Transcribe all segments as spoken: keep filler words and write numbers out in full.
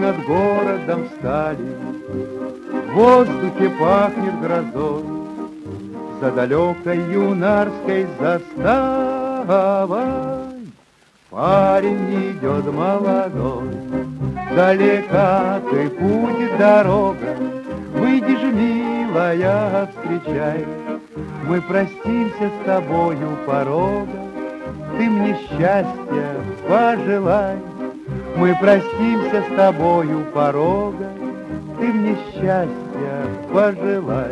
над городом встали, в воздухе пахнет грозой, за далекой юнарской заставой парень идет молодой. Далека ты путь, дорога, выйди ж, милая, встречай. Мы простимся с тобою порога, ты мне счастья пожелай. Мы простимся с тобою порога, ты мне счастья пожелай.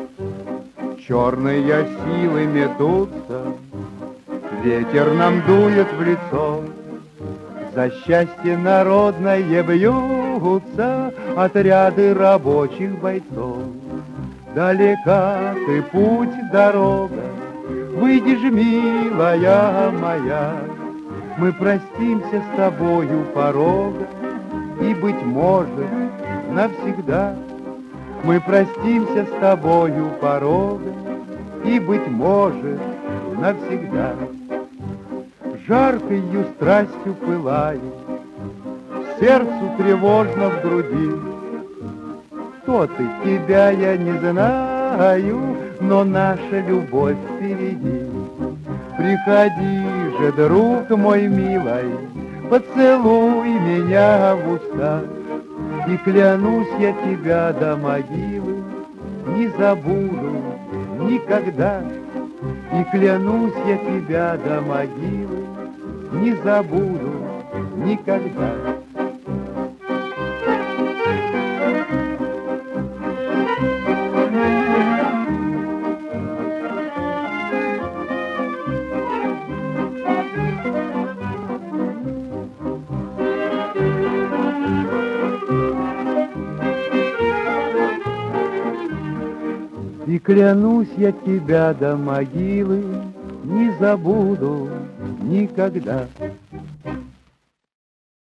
Черные силы метутся, ветер нам дует в лицо, за счастье народное бьются отряды рабочих бойцов. Далека ты путь, дорога, выйди ж, милая моя. Мы простимся с тобою порога, и, быть может, навсегда. Мы простимся с тобою порога, и, быть может, навсегда. Жаркою страстью пылает, сердцу тревожно в груди. Кто ты, тебя я не знаю, но наша любовь впереди. Приходи же, друг мой милый, поцелуй меня в уста, и клянусь я тебя до могилы не забуду никогда. И клянусь я тебя до могилы не забуду никогда. И клянусь я тебя до могилы не забуду никогда.